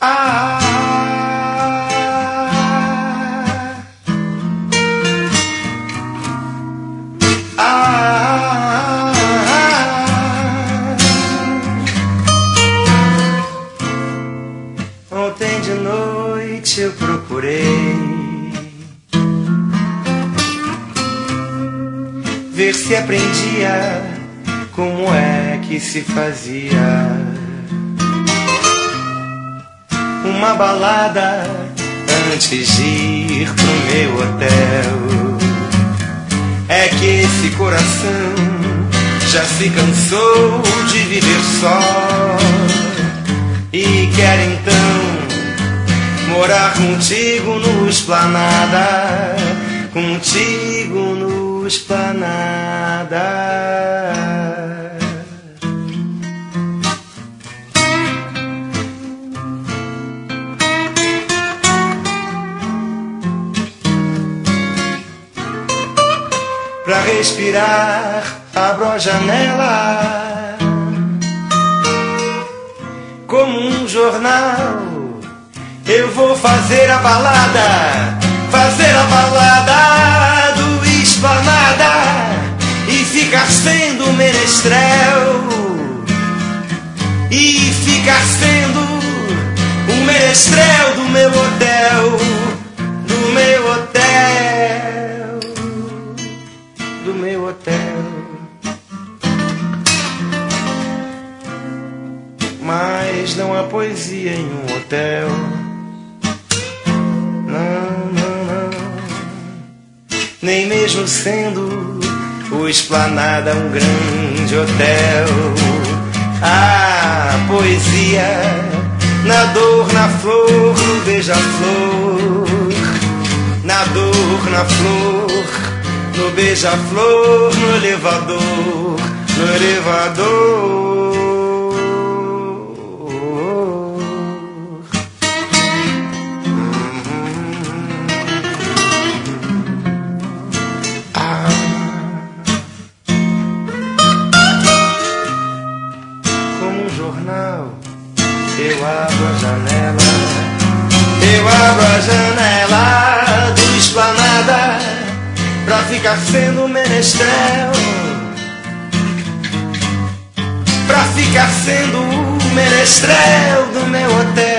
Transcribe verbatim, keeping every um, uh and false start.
Ah, ah, ontem de noite eu procurei ver se aprendia como é que se fazia uma balada antes de ir pro meu hotel. É que esse coração já se cansou de viver só e quer então morar contigo no Esplanada, contigo no Esplanada. Pra respirar, abro a janela. Como um jornal, eu vou fazer a balada, fazer a balada do Esplanada e ficar sendo menestrel, e ficar sendo o menestrel do meu hotel, do meu hotel, do meu hotel. Mas não há poesia em um hotel. Não, não, não. Nem mesmo sendo o Esplanada um grande hotel. Ah, poesia na dor, na flor, no beija-flor. Na dor, na flor, no beija-flor, no elevador, no elevador. Ah. Como um jornal, eu abro a janela, eu abro a janela do Esplanada pra ficar sendo menestrel, pra ficar sendo o menestrel do meu hotel.